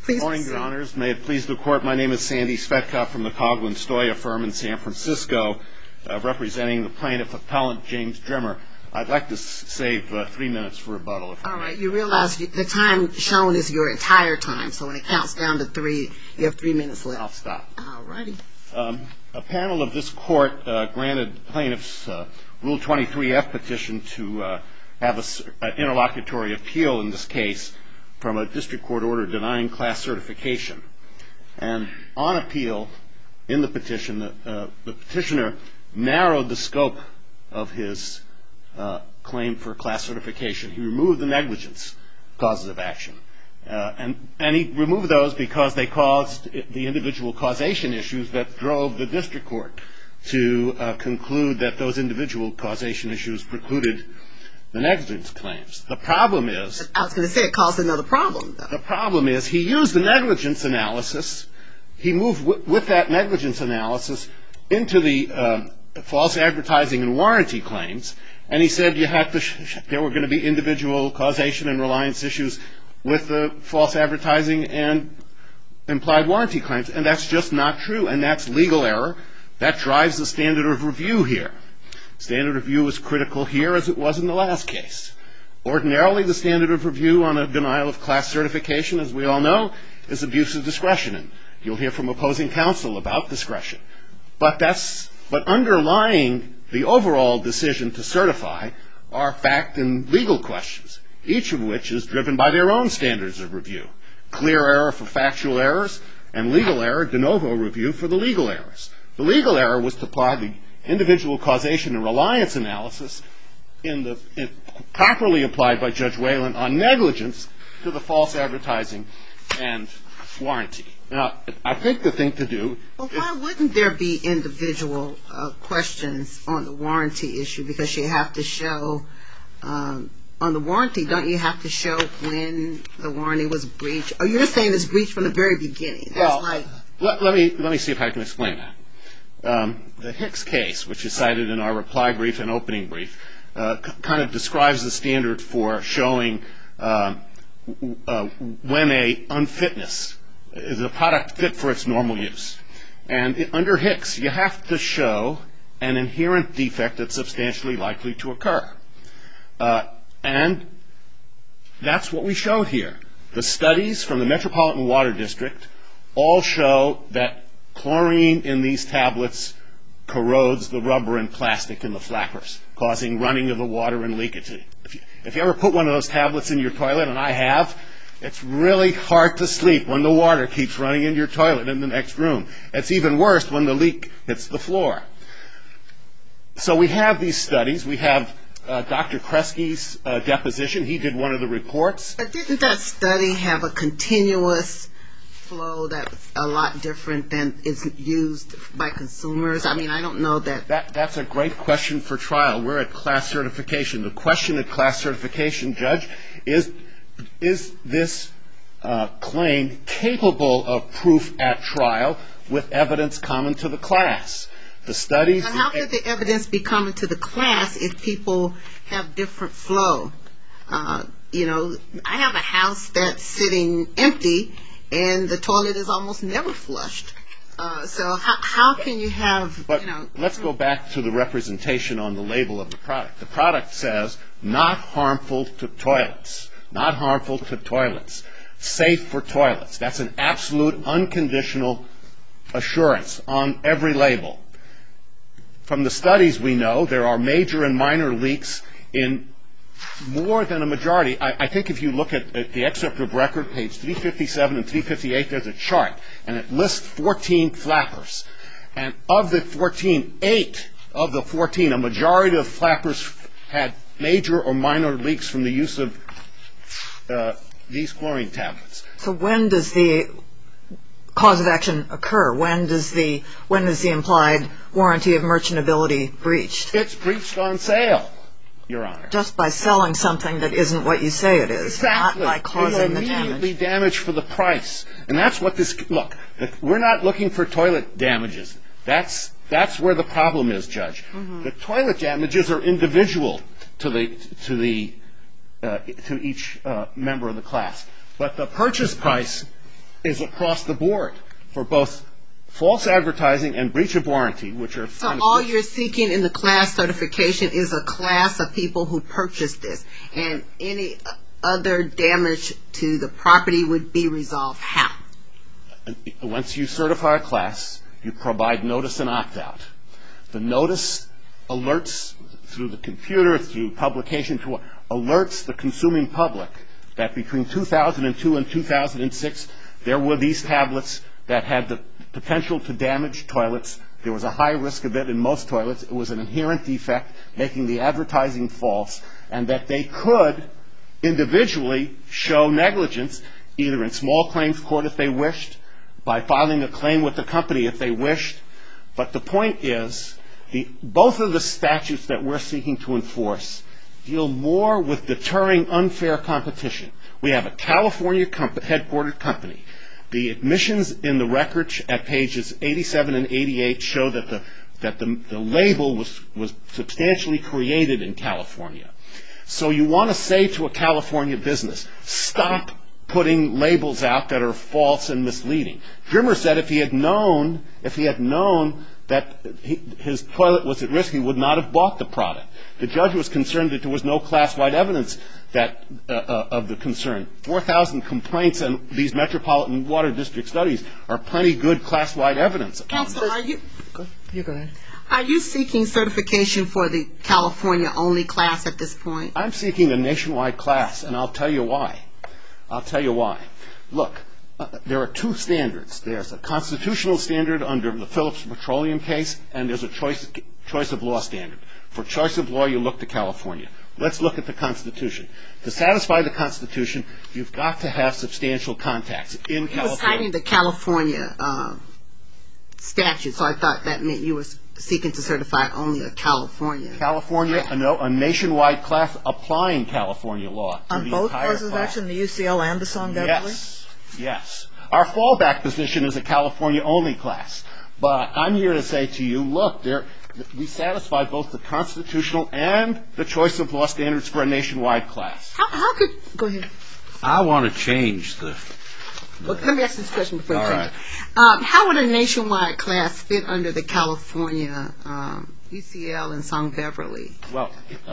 Good morning, Your Honors. May it please the Court, my name is Sandy Svetka from the Coghlan Stoya firm in San Francisco, representing the plaintiff appellant James Drimmer. I'd like to save 3 minutes for rebuttal. If All right. You realize the time shown is your entire time, so when it counts down to 3, you have 3 minutes left. I'll stop. All righty. A panel of this Court granted plaintiff's Rule 23F petition to have an interlocutory appeal in this case from a district court order denying class certification. And on appeal, in the petition, the petitioner narrowed the scope of his claim for class certification. He removed the negligence causes of action. And he removed those because they caused the individual causation issues that drove the district court to conclude that those individual causation issues precluded the negligence claims. The problem is... I was going to say it caused another problem, though. The problem is he used the negligence analysis. He moved with that negligence analysis into the false advertising and warranty claims, and he said there were going to be individual causation and reliance issues with the false advertising and implied warranty claims. And that's just not true, and that's legal error. That drives the standard of review here. Standard of review is critical here as it was in the last case. Ordinarily, the standard of review on a denial of class certification, as we all know, is abuse of discretion. And you'll hear from opposing counsel about discretion. But underlying the overall decision to certify are fact and legal questions, each of which is driven by their own standards of review. Clear error for factual errors, and legal error, de novo review, for the legal errors. The legal error was to apply the individual causation and reliance analysis properly applied by Judge Whalen on negligence to the false advertising and warranty. Now, I think the thing to do... Well, why wouldn't there be individual questions on the warranty issue? Because you have to show... on the warranty, don't you have to show when the warranty was breached? Or you're saying it's breached from the very beginning? Well, let me see if I can explain that. The Hicks case, which is cited in our reply brief and opening brief, kind of describes the standard for showing when a unfitness is a product fit for its normal use. And under Hicks, you have to show an inherent defect that's substantially likely to occur. And that's what we showed here. The studies from the Metropolitan Water District all show that chlorine in these tablets corrodes the rubber and plastic in the flappers, causing running of the water and leakage. If you ever put one of those tablets in your toilet, and I have, it's really hard to sleep when the water keeps running in your toilet in the next room. It's even worse when the leak hits the floor. So we have these studies. We have Dr. Kresge's deposition. He did one of the reports. But didn't that study have a continuous flow that's a lot different than is used by consumers? I mean, I don't know that... That's a great question for trial. We're at class certification. The question at class certification, Judge, is this claim capable of proof at trial with evidence common to the class? The studies... But how could the evidence be common to the class if people have different flow? You know, I have a house that's sitting empty, and the toilet is almost never flushed. So how can you have, But let's go back to the representation on the label of the product. The product says, not harmful to toilets. Not harmful to toilets. Safe for toilets. That's an absolute unconditional assurance on every label. From the studies we know, there are major and minor leaks in more than a majority. I think if you look at the excerpt of record, page 357 and 358, there's a chart, and it lists 14 flappers. And of the 14, 8 of the 14, a majority of flappers had major or minor leaks from the use of these chlorine tablets. So when does the cause of action occur? When is the implied warranty of merchantability breached? It's breached on sale, Your Honor. Just by selling something that isn't what you say it is. Exactly. Not by causing the damage. You're immediately damaged for the price. And that's what this... Look, we're not looking for toilet damages. That's where the problem is, Judge. Mm-hmm. The toilet damages are individual to each member of the class. But the purchase price is across the board for both false advertising and breach of warranty, which are... So all you're seeking in the class certification is a class of people who purchased this, and any other damage to the property would be resolved how? Once you certify a class, you provide notice and opt-out. The notice alerts through the computer, through publication, alerts the consuming public that between 2002 and 2006, there were these tablets that had the potential to damage toilets. There was a high risk of it in most toilets. It was an inherent defect, making the advertising false, and that they could individually show negligence, either in small claims court if they wished, by filing a claim with the company if they wished. But the point is, both of the statutes that we're seeking to enforce deal more with deterring unfair competition. We have a California headquartered company. The admissions in the record at pages 87 and 88 show that the label was substantially created in California. So you want to say to a California business, stop putting labels out that are false and misleading. Drimmer said if he had known that his toilet was at risk, he would not have bought the product. The judge was concerned that there was no class-wide evidence of the concern. 4,000 complaints in these metropolitan water district studies are plenty good class-wide evidence. Counsel, You go ahead. are you seeking certification for the California-only class at this point? I'm seeking a nationwide class, and I'll tell you why. Look, there are two standards. There's a constitutional standard under the Phillips Petroleum case, and there's a choice of law standard. For choice of law, you look to California. Let's look at the Constitution. To satisfy the Constitution, you've got to have substantial contacts in California. You were citing the California statute, so I thought that meant you were seeking to certify only a California. A nationwide class applying California law to On the both entire causes of class. action, the UCL and the Song-Beverly? Yes. Our fallback position is a California-only class. But I'm here to say to you, look, we satisfy both the constitutional and the choice of law standards for a nationwide class. Go ahead. I want to change the... Let me ask this question before you All change it. How would a nationwide class fit under the California UCL and Song-Beverly? Well,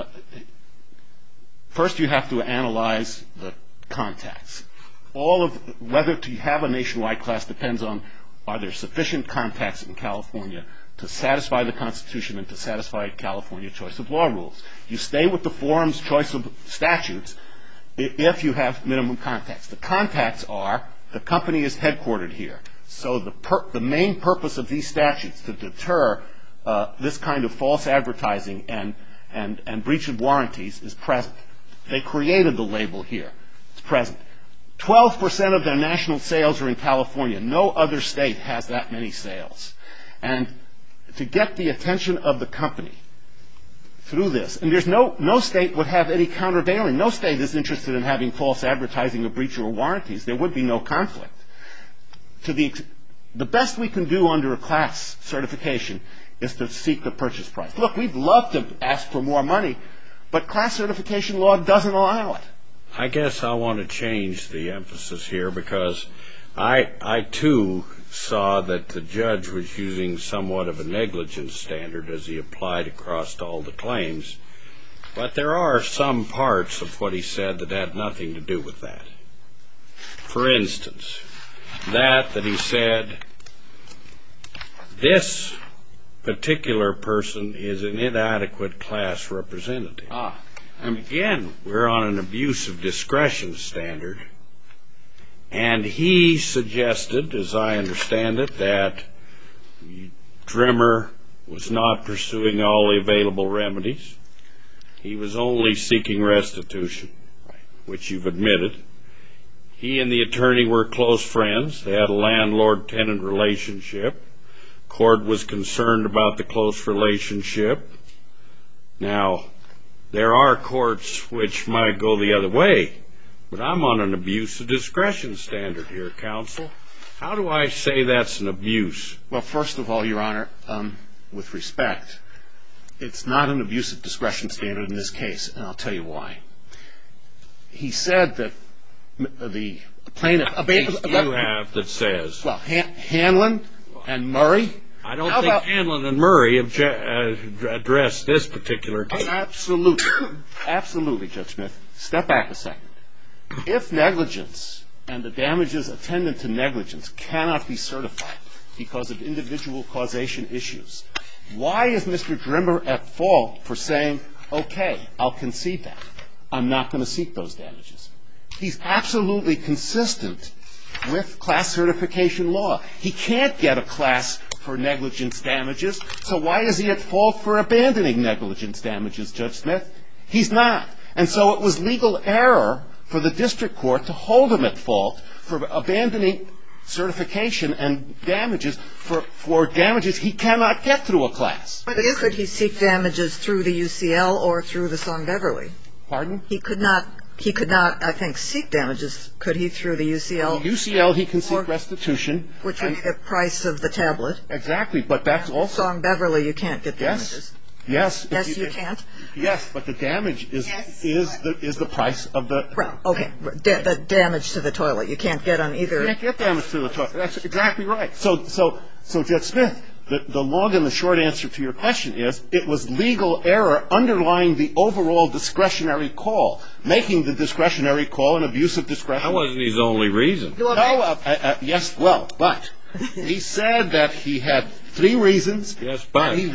first you have to analyze the contacts. Whether to have a nationwide class depends on, are there sufficient contacts in California to satisfy the Constitution and to satisfy California choice of law rules. You stay with the forum's choice of statutes if you have minimum contacts. The contacts are, the company is headquartered here. So the main purpose of these statutes to deter this kind of false advertising and breach of warranties is present. They created the label here. It's present. 12% of their national sales are in California. No other state has that many sales. And to get the attention of the company through this, and there's no state would have any countervailing. No state is interested in having false advertising or breach of warranties. There would be no conflict. The best we can do under a class certification is to seek the purchase price. Look, we'd love to ask for more money, but class certification law doesn't allow it. I guess I want to change the emphasis here because I too saw that the judge was using somewhat of a negligence standard as he applied across all the claims. But there are some parts of what he said that had nothing to do with that. For instance, that he said, this particular person is an inadequate class representative. And again, we're on an abuse of discretion standard. And he suggested, as I understand it, that Drimmer was not pursuing all the available remedies. He was only seeking restitution, which you've admitted. He and the attorney were close friends. They had a landlord-tenant relationship. Court was concerned about the close relationship. Now, there are courts which might go the other way, but I'm on an abuse of discretion standard here, counsel. How do I say that's an abuse? Well, first of all, Your Honor, with respect, it's not an abuse of discretion standard in this case, and I'll tell you why. He said that the plaintiff. Case you have that says. Well, Hanlon and Murray. I don't think Hanlon and Murray have addressed this particular case. Absolutely. Absolutely, Judge Smith. Step back a second. If negligence and the damages attendant to negligence cannot be certified because of individual causation issues, why is Mr. Drimmer at fault for saying, okay, I'll concede that. I'm not going to seek those damages? He's absolutely consistent with class certification law. He can't get a class for negligence damages, so why is he at fault for abandoning negligence damages, Judge Smith? He's not. And so it was legal error for the district court to hold him at fault for abandoning certification and damages for damages he cannot get through a class. But could he seek damages through the UCL or through the Song-Beverly? Pardon? He could not, I think, seek damages. Could he through the UCL? The UCL, he can seek restitution. Which would be the price of the tablet. Exactly, but that's also... Song-Beverly, you can't get damages. Yes. Yes, you can't? Yes, but the damage is the price of the... Well, okay, the damage to the toilet. You can't get on either... You can't get damage to the toilet. That's exactly right. So Judge Smith, the long and the short answer to your question is it was legal error underlying the overall discretionary call, making the discretionary call an abuse of discretion. That wasn't his only reason. No, yes, well, but he said that he had 3 reasons. Yes, but he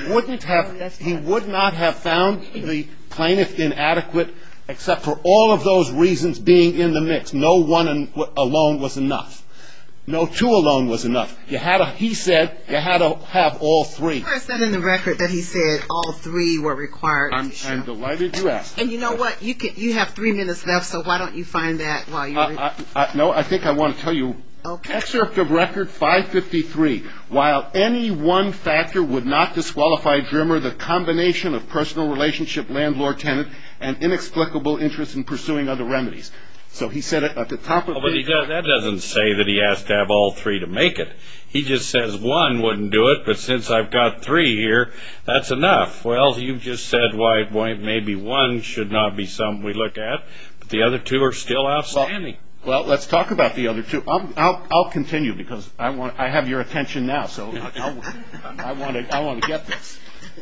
would not have found the plaintiff inadequate except for all of those reasons being in the mix. No one alone was enough. No 2 alone was enough. He said you had to have all 3. Where is that in the record that he said all 3 were required? I'm delighted you asked. And you know what? You have 3 minutes left, so why don't you find that while you're... No, I think I want to tell you. Okay. Excerpt of record 553. While any one factor would not disqualify Drimmer, the combination of personal relationship, landlord-tenant, and inexplicable interest in pursuing other remedies. So he said it at the top of the... But that doesn't say that he has to have all 3 to make it. He just says 1 wouldn't do it, but since I've got 3 here, that's enough. Well, you've just said why maybe 1 should not be something we look at, but the other 2 are still outstanding. Well, let's talk about the other 2. I'll continue because I have your attention now, so I want to get this.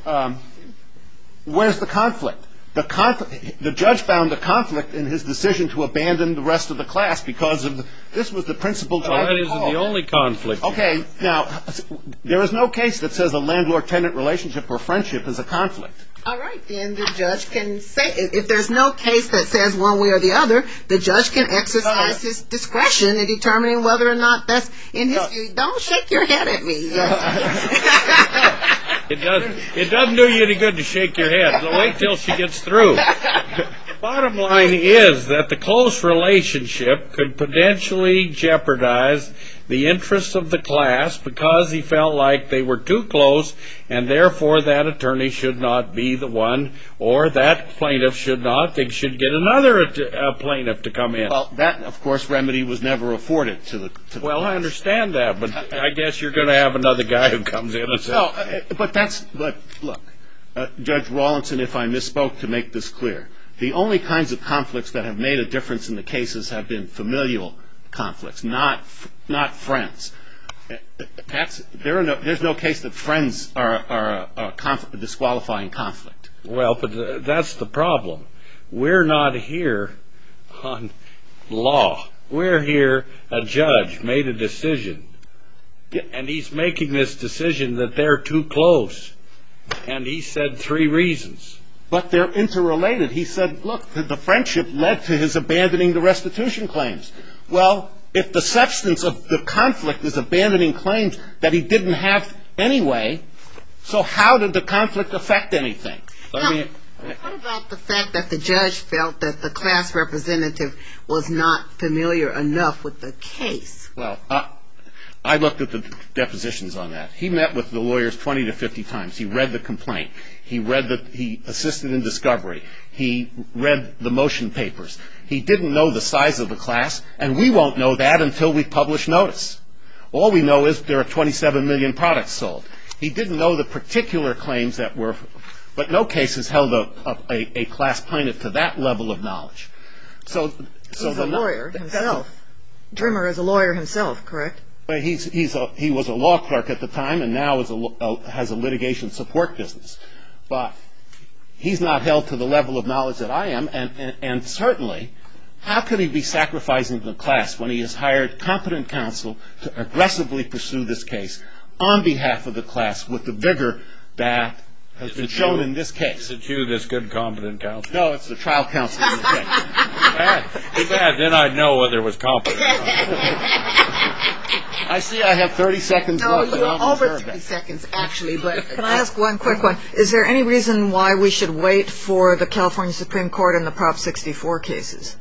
Where's the conflict? The judge found a conflict in his decision to abandon the rest of the class because this was the principal driving call. Well, that isn't the only conflict. Okay, now, there is no case that says a landlord-tenant relationship or friendship is a conflict. All right, then the judge can say, if there's no case that says one way or the other, the judge can exercise his discretion in determining whether or not that's in his view. Don't shake your head at me. It doesn't do you any good to shake your head. Wait till she gets through. Bottom line is that the close relationship could potentially jeopardize the interests of the class because he felt like they were too close, and therefore that attorney should not be the one, or that plaintiff should not. They should get another plaintiff to come in. Well, that, of course, remedy was never afforded to the Well, I understand that, but I guess you're going to have another guy who comes in and says... No, but look, Judge Rawlinson, if I misspoke to make this clear, the only kinds of conflicts that have made a difference in the cases have been familial conflicts, not friends. There's no case that friends are a disqualifying conflict. Well, but that's the problem. We're not here on law. We're here, a judge made a decision, and he's making this decision that they're too close, and he said 3 reasons. But they're interrelated. He said, look, the friendship led to his abandoning the restitution claims. Well, if the substance of the conflict is abandoning claims that he didn't have anyway, so how did the conflict affect anything? What about the fact that the judge felt that the class representative was not familiar enough with the case? Well, I looked at the depositions on that. He met with the lawyers 20 to 50 times. He read the complaint. He assisted in discovery. He read the motion papers. He didn't know the size of the class, and we won't know that until we publish notice. All we know is there are 27 million products sold. He didn't know the particular claims that were, but no case has held a class plaintiff to that level of knowledge. He's a lawyer himself. Drimmer is a lawyer himself, correct? He was a law clerk at the time and now has a litigation support business. But he's not held to the level of knowledge that I am, and certainly, how could he be sacrificing the class when he has hired competent counsel to aggressively pursue this case on behalf of the class with the vigor that has been shown in this case? Is it you that's good, competent counsel? No, it's the trial counsel in the case. Too bad. Then I'd know whether it was competent. I see I have 30 seconds left. No, you're over 30 seconds, actually. But Can I ask one quick one? Is there any reason why we should wait for the California Supreme Court in the Prop 64 cases?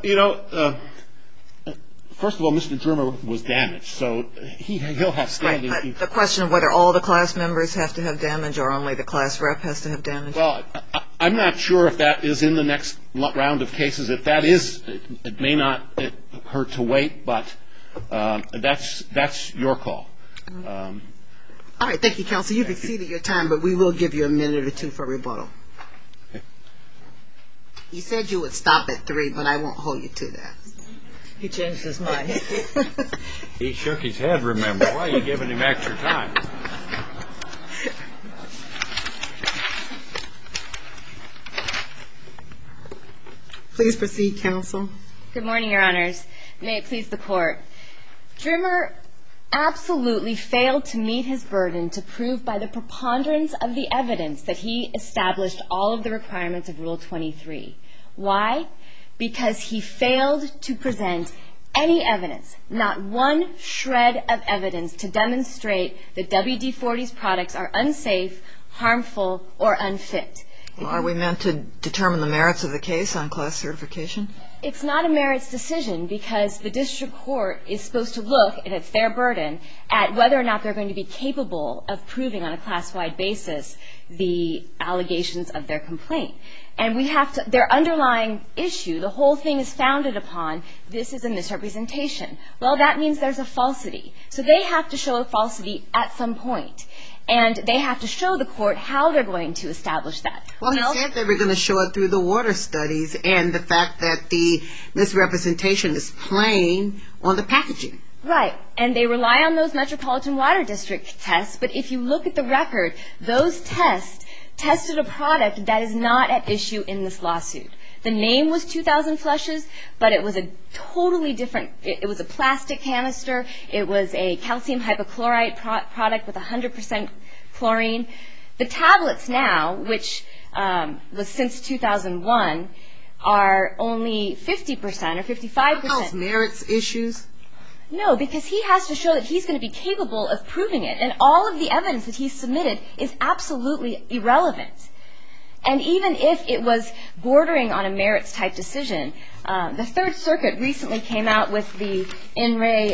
First of all, Mr. Drimmer was damaged, so he'll have standing. Right, but the question of whether all the class members have to have damage or only the class rep has to have damage? Well, I'm not sure if that is in the next round of cases. If that is, it may not hurt to wait, but that's your call. All right, thank you, counsel. You've exceeded your time, but we will give you a minute or two for rebuttal. Okay. You said you would stop at 3, but I won't hold you to that. He changed his mind. He shook his head, remember. Why are you giving him extra time? Please proceed, counsel. Good morning, Your Honors. May it please the Court. Drimmer absolutely failed to meet his burden to prove by the preponderance of the evidence that he established all of the requirements of Rule 23. Why? Because he failed to present any evidence, not one shred of evidence, to demonstrate that WD-40's products are unsafe, harmful, or unfit. Well, are we meant to determine the merits of the case on class certification? It's not a merits decision because the district court is supposed to look, and it's their burden, at whether or not they're going to be capable of proving on a class-wide basis the allegations of their complaint. And we have to, their underlying issue, the whole thing is founded upon, this is a misrepresentation. Well, that means there's a falsity. So they have to show a falsity at some point. And they have to show the court how they're going to establish that. Well, he said they were going to show it through the water studies and the fact that the misrepresentation is plain on the packaging. Right. And they rely on those Metropolitan Water District tests. But if you look at the record, those tests tested a product that is not at issue in this lawsuit. The name was 2,000 Flushes, but it was a totally different, it was a plastic canister. It was a calcium hypochlorite product with 100% chlorine. The tablets now, which was since 2001, are only 50% or 55%. Those merits issues? No, because he has to show that he's going to be capable of proving it. And all of the evidence that he's submitted is absolutely irrelevant. And even if it was bordering on a merits-type decision, the Third Circuit recently came out with the In-Ray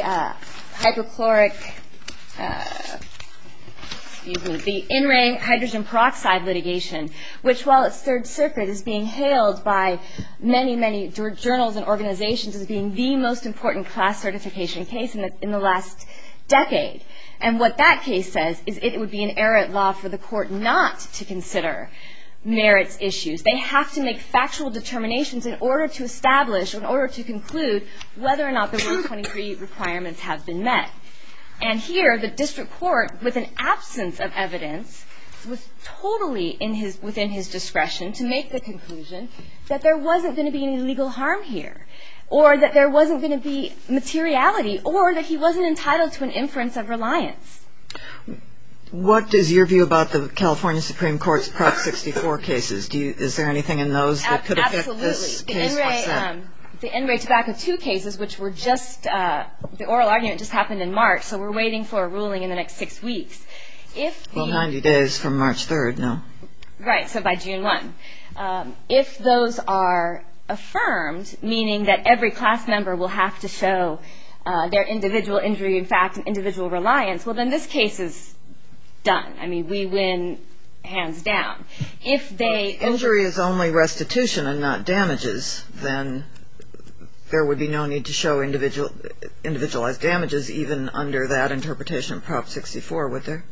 the In-Ray hydrogen peroxide litigation, which, while its Third Circuit is being hailed by many, many journals and organizations as being the most important class certification case in the last decade. And what that case says is it would be an error at law for the court not to consider merits issues. They have to make factual determinations in order to establish, in order to conclude whether or not the Rule 23 requirements have been met. And here, the district court, with an absence of evidence, was totally within his discretion to make the conclusion that there wasn't going to be any legal harm here, or that there wasn't going to be materiality, or that he wasn't entitled to an inference of reliance. What is your view about the California Supreme Court's Prop 64 cases? Is there anything in those that could affect this case? The In-Ray Tobacco 2 cases, which were just, the oral argument just happened in March, so we're waiting for a ruling in the next 6 weeks. 90 days from March 3rd, no? Right, so by June 1. If those are affirmed, meaning that every class member will have to show their individual injury, in fact, and individual reliance, well, then this case is done. I mean, we win hands down. If injury is only restitution and not damages, then there would be no need to show individualized damages even under that interpretation of Prop 64, would there?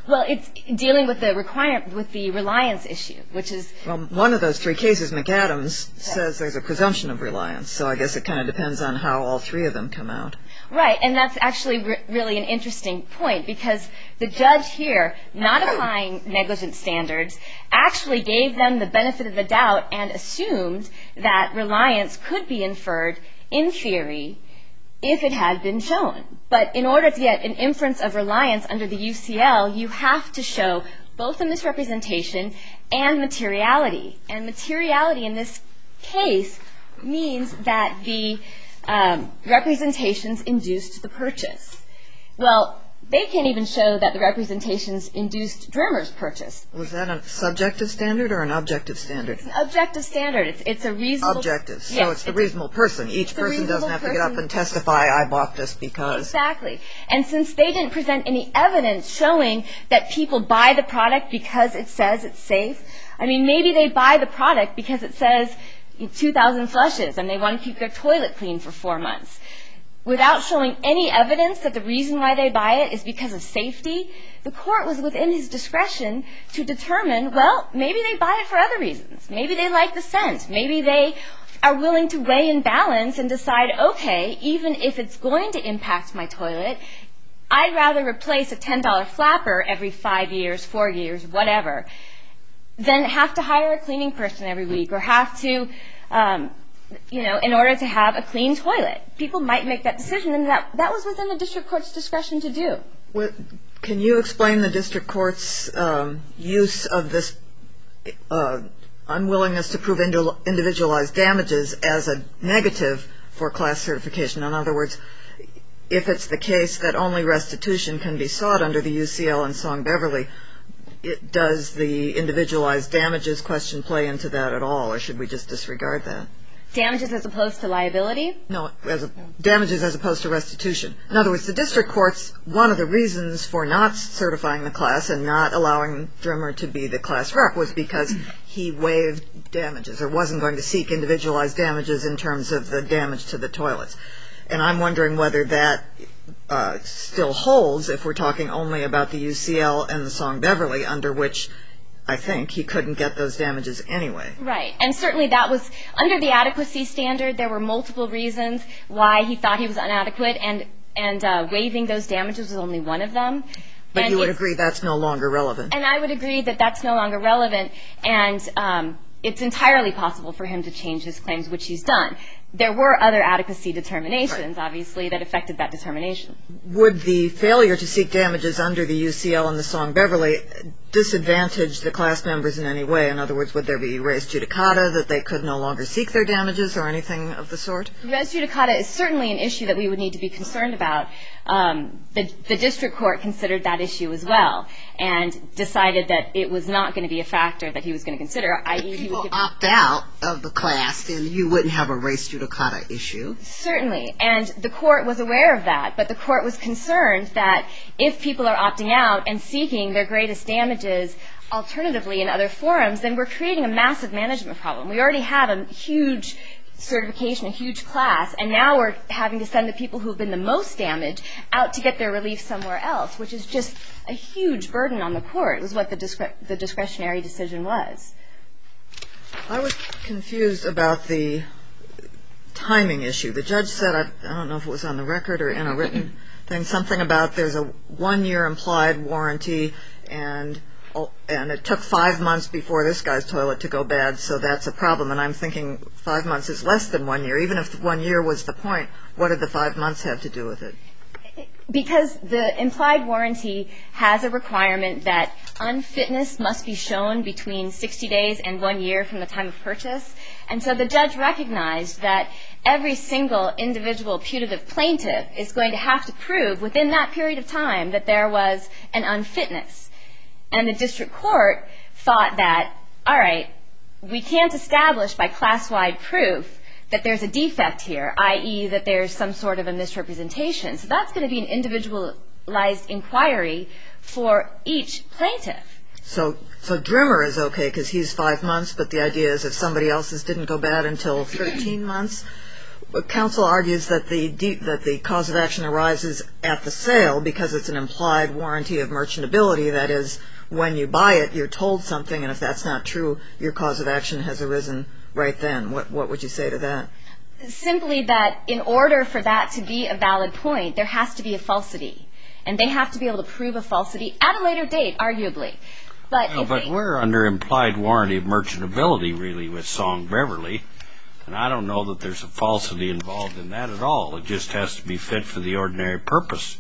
Well, it's dealing with the reliance issue, which is... Well, one of those three cases, McAdams, says there's a presumption of reliance, so I guess it kind of depends on how all three of them come out. Right, and that's actually really an interesting point, because the judge here, not applying negligence standards, actually gave them the benefit of the doubt and assumed that reliance could be inferred, in theory, if it had been shown. But in order to get an inference of reliance under the UCL, you have to show both a misrepresentation and materiality. And materiality in this case means that the representations induced the purchase. Well, they can't even show that the representations induced Drimmer's purchase. Was that a subjective standard or an objective standard? It's an objective standard. It's a reasonable... Objective. So yes, it's the reasonable person. Each person doesn't have to get up and testify, I bought this because... Exactly. And since they didn't present any evidence showing that people buy the product because it says it's safe, I mean, maybe they buy the product because it says 2,000 flushes and they want to keep their toilet clean for 4 months. Without showing any evidence that the reason why they buy it is because of safety, the court was within his discretion to determine, well, maybe they buy it for other reasons. Maybe they like the scent. Maybe they are willing to weigh and balance and decide, okay, even if it's going to impact my toilet, I'd rather replace a $10 flapper every 5 years, 4 years, whatever, than have to hire a cleaning person every week or have to... in order to have a clean toilet. People might make that decision, and that was within the district court's discretion to do. Can you explain the district court's use of this unwillingness to prove individualized damages as a negative for class certification? In other words, if it's the case that only restitution can be sought under the UCL and Song-Beverly, does the individualized damages question play into that at all, or should we just disregard that? Damages as opposed to liability? No, damages as opposed to restitution. In other words, the district court's one of the reasons for not certifying the class and not allowing Drimmer to be the class rep was because he waived damages or wasn't going to seek individualized damages in terms of the damage to the toilets. And I'm wondering whether that still holds if we're talking only about the UCL and the Song-Beverly, under which I think he couldn't get those damages anyway. Right. And certainly that was, under the adequacy standard, there were multiple reasons why he thought he was inadequate, and waiving those damages was only one of them. But you would agree that's no longer relevant? And I would agree that that's no longer relevant, and it's entirely possible for him to change his claims, which he's done. There were other adequacy determinations, obviously, that affected that determination. Would the failure to seek damages under the UCL and the Song-Beverly disadvantage the class members in any way? In other words, would there be res judicata that they could no longer seek their damages or anything of the sort? Res judicata is certainly an issue that we would need to be concerned about. The district court considered that issue as well and decided that it was not going to be a factor that he was going to consider. If people opt out of the class, then you wouldn't have a res judicata issue. Certainly, and the court was aware of that, but the court was concerned that if people are opting out and seeking their greatest damages alternatively in other forums, then we're creating a massive management problem. We already have a huge certification, a huge class, and now we're having to send the people who have been the most damaged out to get their relief somewhere else, which is just a huge burden on the court. It was what the discretionary decision was. I was confused about the timing issue. The judge said, I don't know if it was on the record or in a written thing, something about there's a 1-year implied warranty and it took 5 months before this guy's toilet to go bad, so that's a problem. And I'm thinking 5 months is less than 1 year. Even if 1 year was the point, what did the 5 months have to do with it? Because the implied warranty has a requirement that unfitness must be shown between 60 days and 1 year from the time of purchase. And so the judge recognized that every single individual putative plaintiff is going to have to prove within that period of time that there was an unfitness. And the district court thought that, all right, we can't establish by class-wide proof that there's a defect here, i.e. that there's some sort of a misrepresentation. So that's going to be an individualized inquiry for each plaintiff. So Drimmer is okay because he's 5 months, but the idea is if somebody else's didn't go bad until 13 months, counsel argues that the cause of action arises at the sale because it's an implied warranty of merchantability. That is, when you buy it, you're told something, and if that's not true, your cause of action has arisen right then. What would you say to that? Simply that in order for that to be a valid point, there has to be a falsity. And they have to be able to prove a falsity at a later date, arguably. But we're under implied warranty of merchantability, really, with Song Beverly. And I don't know that there's a falsity involved in that at all. It just has to be fit for the ordinary purpose.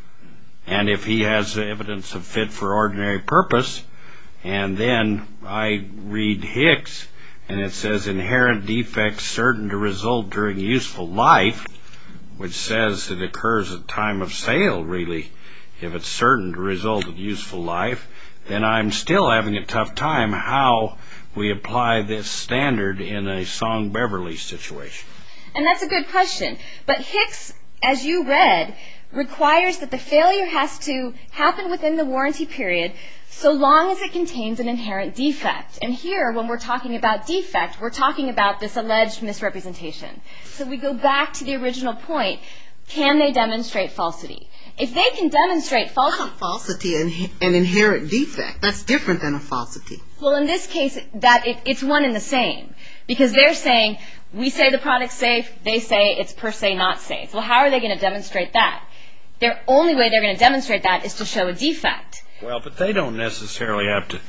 And if he has evidence of fit for ordinary purpose, and then I read Hicks, and it says inherent defects certain to result during useful life, which says it occurs at time of sale, really. If it's certain to result in useful life, then I'm still having a tough time how we apply this standard in a Song Beverly situation. And that's a good question. But Hicks, as you read, requires that the failure has to happen within the warranty period so long as it contains an inherent defect. And here, when we're talking about defect, we're talking about this alleged misrepresentation. So we go back to the original point. Can they demonstrate falsity? If they can demonstrate falsity... Not a falsity, an inherent defect. That's different than a falsity. Well, in this case, it's one and the same. Because they're saying, we say the product's safe, they say it's per se not safe. Well, how are they going to demonstrate that? The only way they're going to demonstrate that is to show a defect. Well, but they don't necessarily have to...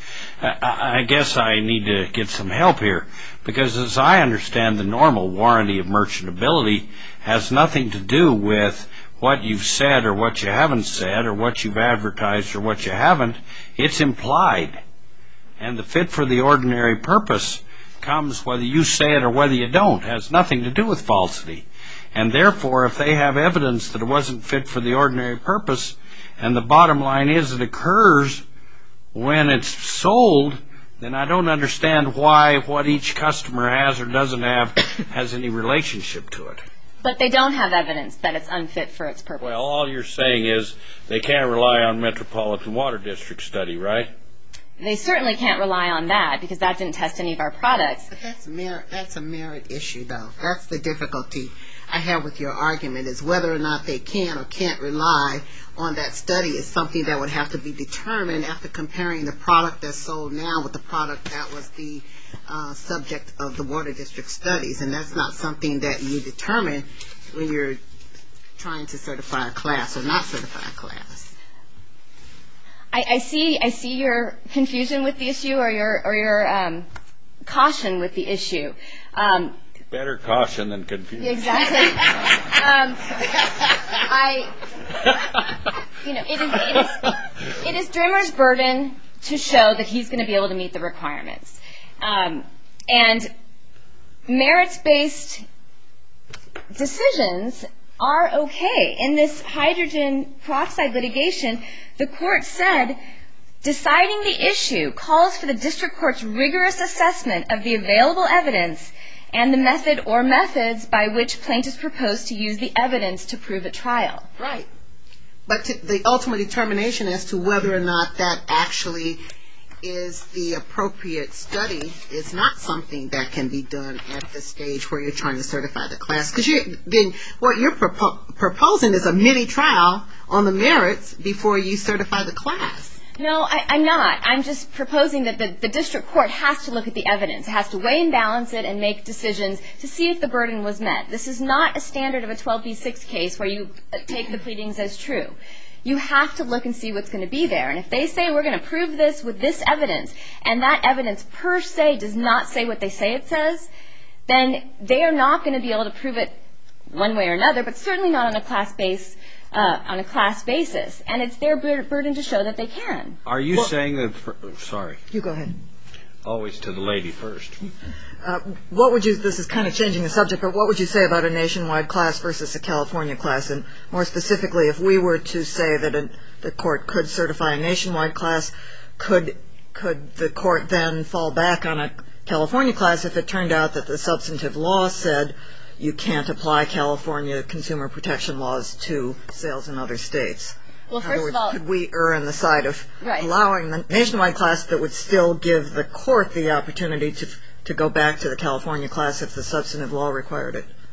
I guess I need to get some help here. Because as I understand, the normal warranty of merchantability has nothing to do with what you've said or what you haven't said or what you've advertised or what you haven't. It's implied. And the fit for the ordinary purpose comes whether you say it or whether you don't. It has nothing to do with falsity. And therefore, if they have evidence that it wasn't fit for the ordinary purpose, and the bottom line is it occurs when it's sold, then I don't understand why what each customer has or doesn't have has any relationship to it. But they don't have evidence that it's unfit for its purpose. Well, all you're saying is they can't rely on Metropolitan Water District study, right? They certainly can't rely on that because that didn't test any of our products. But that's a merit issue, though. That's the difficulty I have with your argument, is whether or not they can or can't rely on that study is something that would have to be determined after comparing the product that's sold now with the product that was the subject of the Water District studies. And that's not something that you determine when you're trying to certify a class or not certify a class. I see your confusion with the issue or your caution with the issue. Better caution than confusion. Exactly. It is Drimmer's burden to show that he's going to be able to meet the requirements. And merits-based decisions are okay. In this hydrogen peroxide litigation, the court said, deciding the issue calls for the district court's rigorous assessment of the available evidence and the method or methods by which plaintiffs propose to use the evidence to prove a trial. Right. But the ultimate determination as to whether or not that actually is the appropriate study is not something that can be done at the stage where you're trying to certify the class. Because then what you're proposing is a mini-trial on the merits before you certify the class. No, I'm not. I'm just proposing that the district court has to look at the evidence. It has to weigh and balance it and make decisions to see if the burden was met. This is not a standard of a 12b6 case where you take the pleadings as true. You have to look and see what's going to be there. And if they say we're going to prove this with this evidence, and that evidence per se does not say what they say it says, then they are not going to be able to prove it one way or another, but certainly not on a class basis. And it's their burden to show that they can. Are you saying that... Sorry. You go ahead. Always to the lady first. What would you... This is kind of changing the subject, but what would you say about a nationwide class versus a California class? And more specifically, if we were to say that the court could certify a nationwide class, could the court then fall back on a California class if it turned out that the substantive law said you can't apply California consumer protection laws to sales in other states? Well, first of all, could we err on the side of right. allowing the nationwide class that would still give the court the opportunity to go back to the California class if the substantive law required it?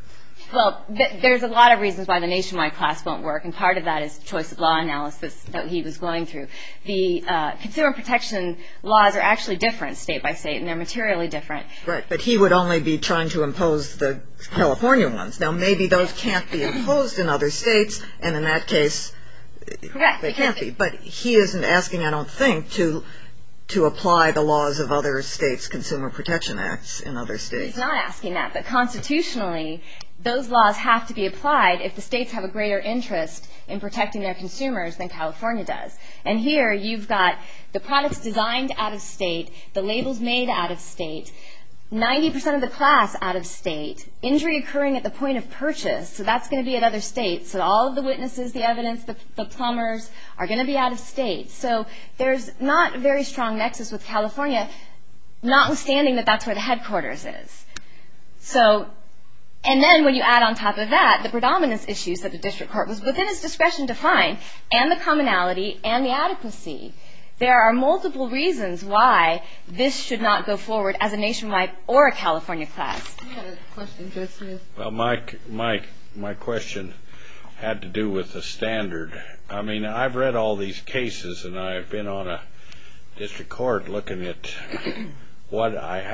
Well, there's a lot of reasons why the nationwide class won't work, and part of that is choice of law analysis that he was going through. The consumer protection laws are actually different state by state, and they're materially different. Right, but he would only be trying to impose the California ones. Now, maybe those can't be imposed in other states, and in that case, Correct, they can't be. But he isn't asking, I don't think, to apply the laws of other states' consumer protection acts in other states. He's not asking that, but constitutionally, those laws have to be applied if the states have a greater interest in protecting their consumers than California does. And here you've got the products designed out of state, the labels made out of state, 90% of the class out of state, injury occurring at the point of purchase, so that's going to be at other states. So all of the witnesses, the evidence, the plumbers are going to be out of state. So there's not a very strong nexus with California, notwithstanding that that's where the headquarters is. So, and then when you add on top of that the predominance issues that the district court was within its discretion to find, and the commonality and the adequacy, there are multiple reasons why this should not go forward as a nationwide or a California class. You had a question, Judge Smith? Well, my question had to do with the standard. I mean, I've read all these cases, and I've been on a district court looking at what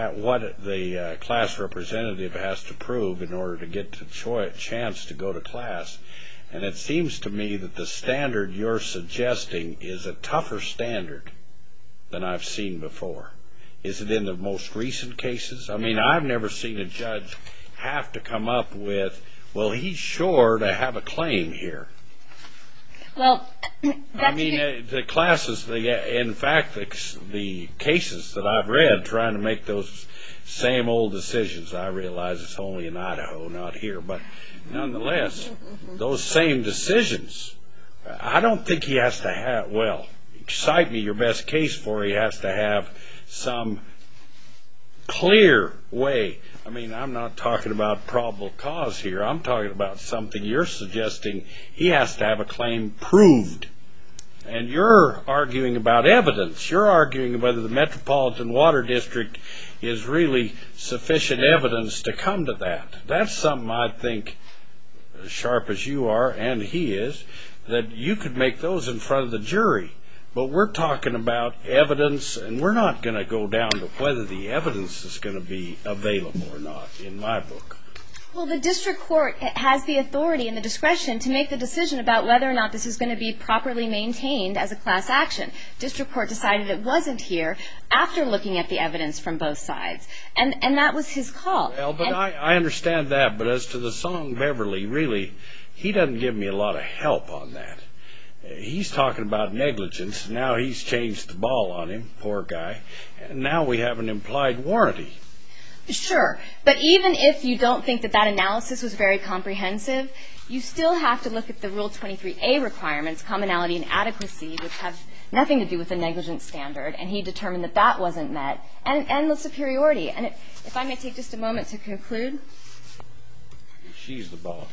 the class representative has to prove in order to get the chance to go to class. And it seems to me that the standard you're suggesting is a tougher standard than I've seen before. Is it in the most recent cases? I mean, I've never seen a judge have to come up with, well, he's sure to have a claim here. Well, I mean, the classes, in fact, the cases that I've read trying to make those same old decisions, I realize it's only in Idaho, not here, but nonetheless, those same decisions, I don't think he has to have, well, cite me your best case for he has to have some clear way. I mean, I'm not talking about probable cause here. I'm talking about something you're suggesting he has to have a claim proved. And you're arguing about evidence. You're arguing whether the Metropolitan Water District is really sufficient evidence to come to that. That's something I think, as sharp as you are, and he is, that you could make those in front of the jury. But we're talking about evidence, and we're not going to go down to whether the evidence is going to be available or not, in my book. Well, the district court has the authority and the discretion to make the decision about whether or not this is going to be properly maintained as a class action. District court decided it wasn't here after looking at the evidence from both sides. And that was his call. Well, but I understand that. But as to the song Beverly, really, he doesn't give me a lot of help on that. He's talking about negligence. Now he's changed the ball on him, poor guy. And now we have an implied warranty. Sure. But even if you don't think that that analysis was very comprehensive, you still have to look at the Rule 23A requirements, commonality and adequacy, which have nothing to do with the negligence standard. And he determined that that wasn't met. And the superiority. And if I may take just a moment to conclude. She's the ball.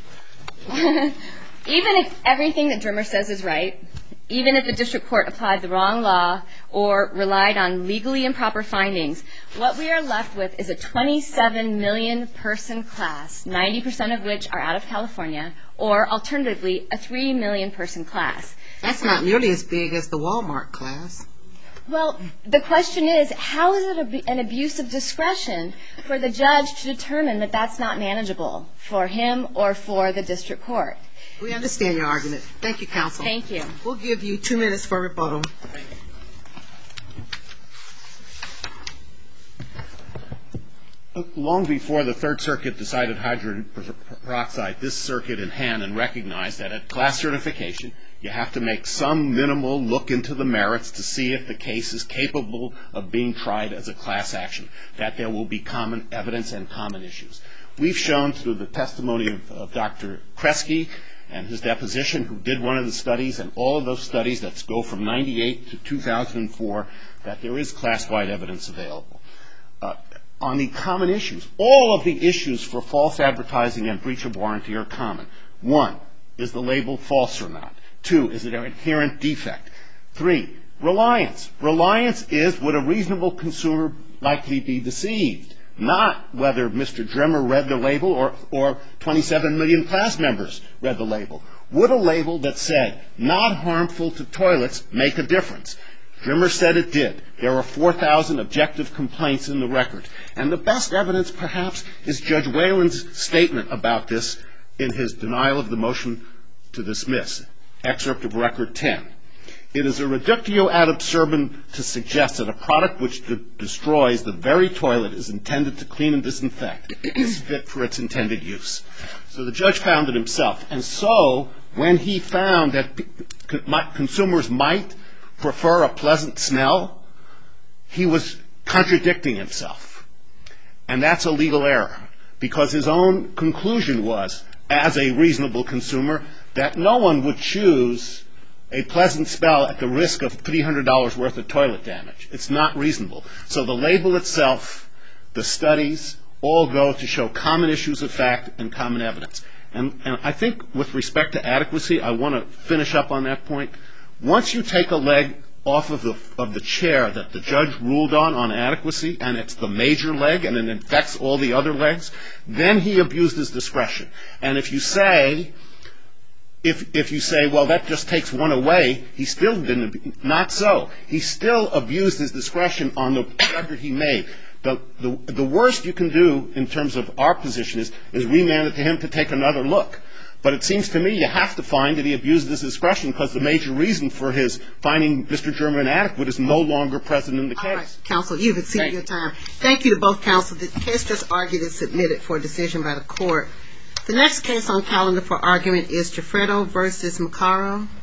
Even if everything that Drimmer says is right, even if the district court applied the wrong law or relied on legally improper findings, what we are left with is a 27 million person class, 90% of which are out of California, or alternatively, a 3 million person class. That's not nearly as big as the Walmart class. Well, the question is, how is it an abuse of discretion for the judge to determine that that's not manageable for him or for the district court? We understand your argument. Thank you, counsel. Thank you. We'll give you 2 minutes for rebuttal. Long before the Third Circuit decided hydrogen peroxide, this circuit in Hannon recognized that at class certification, you have to make some minimal look into the merits to see if the case is capable of being tried as a class action, that there will be common evidence and common issues. We've shown through the testimony of Dr. Kresge and his deposition, who did one of the studies, and all of those studies that go from 98 to 2004, that there is class-wide evidence available. On the common issues, all of the issues for false advertising and breach of warranty are common. 1, is the label false or not? 2, is it an inherent defect? 3, reliance. Reliance is, would a reasonable consumer likely be deceived? not whether Mr. Drimmer read the label or 27 million class members read the label. Would a label that said, not harmful to toilets, make a difference? Drimmer said it did. There are 4,000 objective complaints in the record. And the best evidence, perhaps, is Judge Whalen's statement about this in his denial of the motion to dismiss, excerpt of Record 10. It is a reductio ad absurdum to suggest that a product which destroys the very toilet is intended to clean and disinfect is fit for its intended use. So the judge found it himself. And so when he found that consumers might prefer a pleasant smell, he was contradicting himself. And that's a legal error, because his own conclusion was, as a reasonable consumer, that no one would choose a pleasant smell at the risk of $300 worth of toilet damage. It's not reasonable. So the label itself, the studies, all go to show common issues of fact and common evidence. And I think with respect to adequacy, I want to finish up on that point. Once you take a leg off of the chair that the judge ruled on adequacy, and it's the major leg and it infects all the other legs, then he abused his discretion. And if you say, well, that just takes one away, he still didn't. Not so. He still abused his discretion on the record he made. The worst you can do in terms of our position is remand it to him to take another look. But it seems to me you have to find that he abused his discretion, because the major reason for his finding Mr. Drimmer inadequate is no longer present in the case. All right, counsel, you've exceeded your time. Thank you to both counsel. The case just argued is submitted for decision by the court. The next case on calendar for argument is Gifredo versus Macaro.